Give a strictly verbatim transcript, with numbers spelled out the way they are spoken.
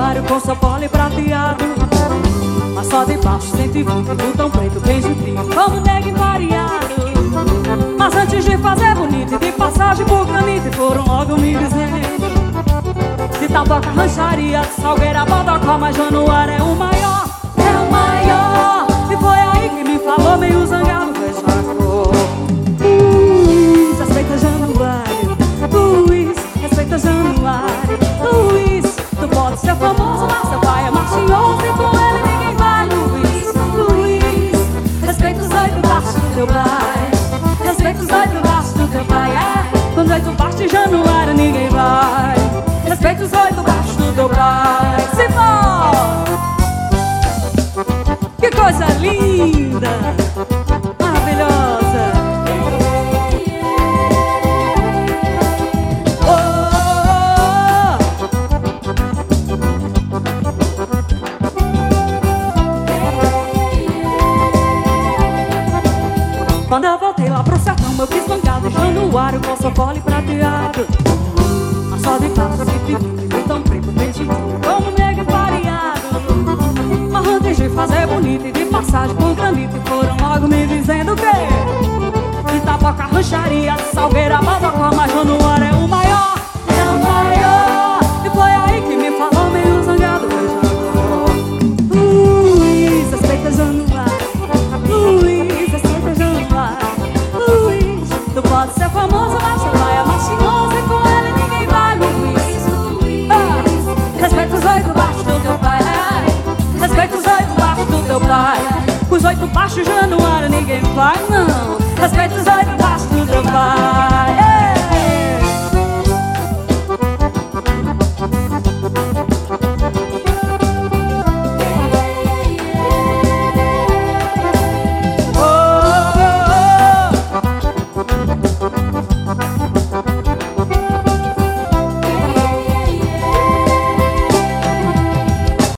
Januário com seu pole prateado, mas só de baixo cento e vinte, botão preto bem jutinho, como negro variado. Mas antes de fazer bonito e de passagem por granito, foram logo me dizendo: de Taboca, rancharia, de Salgueira, Bodocó, mas Januário é o maior, é o maior. E foi aí que me falou meio zangado, veja a cor. Luiz, respeita Januário, Luiz, respeita Januário, Luiz, tu pode ser famoso, mas seu pai é machinhoso e com ele ninguém vai. Luiz, Luiz, respeita os oito baixos do teu pai, respeita os oito baixos do teu pai, é. Com os oito baixos de Januário ninguém vai. Respeita os oito baixos do teu pai. Simão! Que coisa linda! Maravilhosa! Oh, oh, oh. Quando eu voltei lá pro sertão, eu quis bancar de Januário com seu pole prateado, só de passo se pedindo, tão preto, bem tintinho, como negro variado. Mas antes de fazer bonito e de passagem por granito, foram logo me dizendo que de Taboca, rancharia, de Salgueira, Bodocó, mas Januário é o maior, é o maior. E foi aí que me falou meio zangado, veja agora. Luiz, respeita Januário, Luiz, respeita Januário, Luiz, tu pode ser famoso, mas seu pai é machinhoso e com ele ninguém vai. Respeita os oito baixos do teu pai, respeita os oito baixos do teu pai. Os oito baixos Januário ninguém vai, não. Respeita os oito baixos do teu pai.